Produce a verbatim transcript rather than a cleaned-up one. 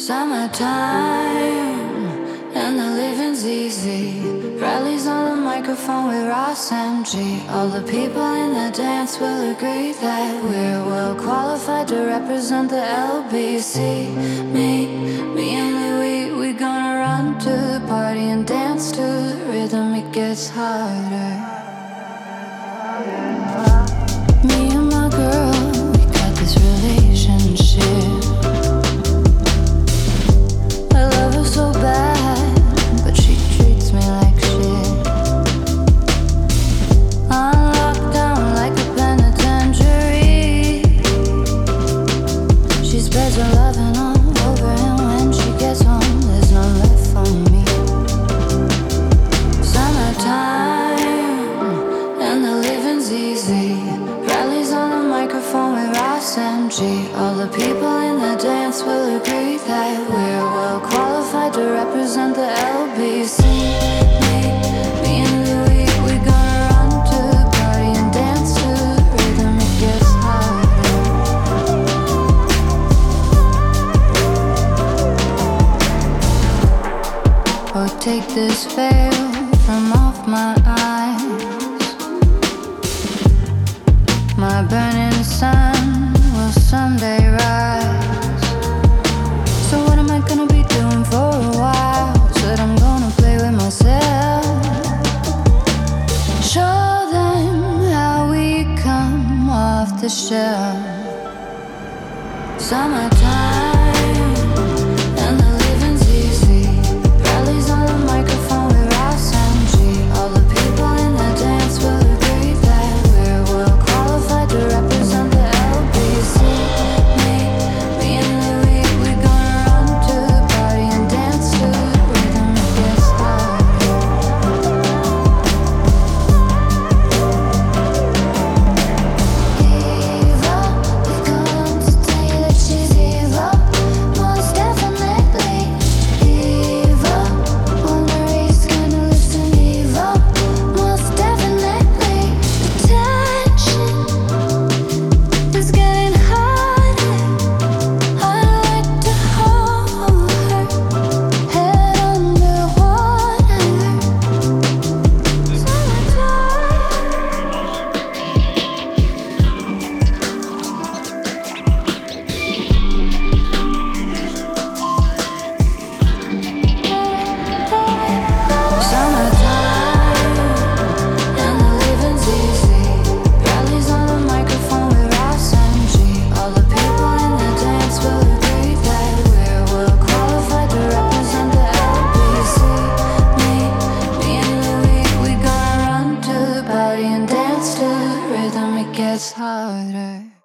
Summertime, and the living's easy. Rallies on the microphone with Ross M G. All the people in the dance will agree that we're well qualified to represent the L B C. Me, me and Louis, we gonna run to the party and dance to the rhythm. It gets harder. Me and my girl, we got this relationship. I love her so bad, but she treats me like shit. I'm locked down like a penitentiary. She spreads her loving all over, and when she gets home, there's none left for me. Summertime, and the living's easy. Rallies on the microphone with Ross M G. All the people in the dance will agree that we're well qualified to represent the L B C. Me, me and Louis, we gonna run to the party and dance to the rhythm. It gets harder. Oh, take this veil from off my eyes. My burning sun will someday rise. So what am I gonna be doing for a while? Said I'm gonna play with myself. Show them how we come off the shelf. Summertime, and the living's easy. Rallies on the microphone with Ross M G. All the people in the dance will agree that we're well qualified to represent the L B C. Me, me and Louis, we gonna run to the party and dance to the rhythm. It gets harder. Evil, we come to tell you that she's evil, most definitely evil. Wonder he's gonna listen. Evil, most definitely. The tension is getting harder. I'd like to hold her head underwater. Summertime, and the living's easy. Rallies on the microphone with Ross M G. All the people in the dance will agree that we're well qualified to represent the L B C. Me, me and Louis, we gonna run to the party and dance to the rhythm. It gets harder.